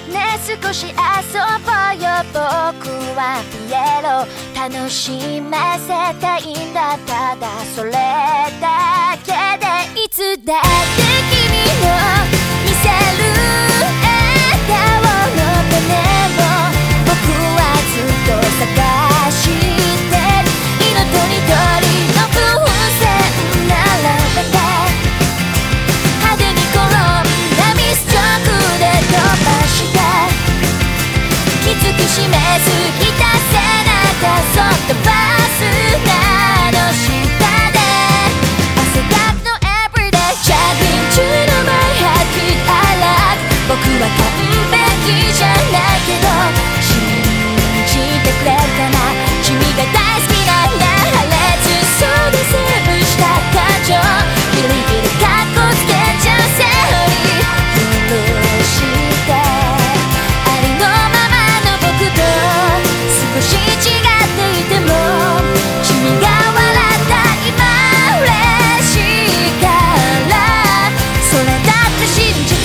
ねえ少し遊ぼうよ僕はピエロ楽しませたいんだただそれだけでいつだって君の見せる笑顔の種を僕はずっと探してる色とりどりの風船並べて派手に転んだミスチョクで飛ばしてきつく締めすぎた背中そっとバスなの下で汗だくの Everyday Jogging to the my heart I love 僕は完璧じゃないけど信じてくれるかな君が大好きな破裂そうでセーブした感情ギリギリカッコつけちゃうセオリー許してありのままの僕と少し違っていても君が笑った今嬉しいからそれだって真実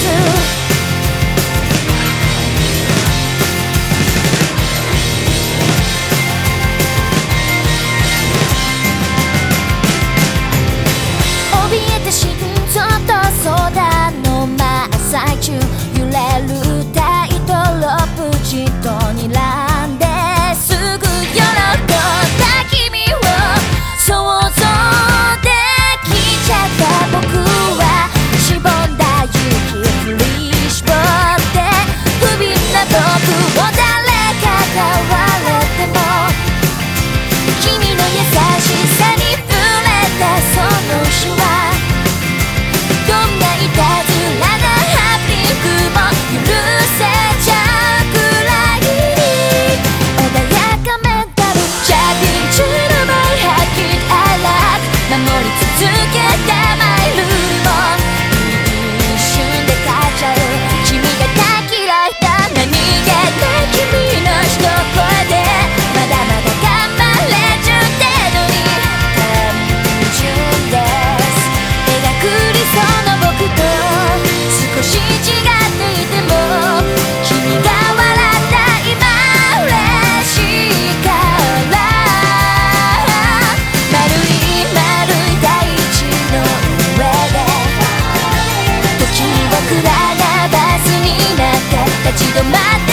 怯えて心臓と相談の真っ最中揺れるタイトロープじっと睨んですぐ喜んだ君を想像できちゃった僕はしぼんだ雪振り絞って不憫な僕を誰かが笑っても君の優しさに触れたその手話どんないたずらなハプニングも許せちゃうくらいに穏やかメンタル Jogging to the my heart I love 守り続けたマイルールも一瞬で変えちゃう君が大嫌いだ何気ない君の一声でまだまだ頑張れちゃう程度に単純です描く理想の僕と少し違っていても君が笑った今嬉しいから丸い大地の上で時をくらなバスになって立ち止まって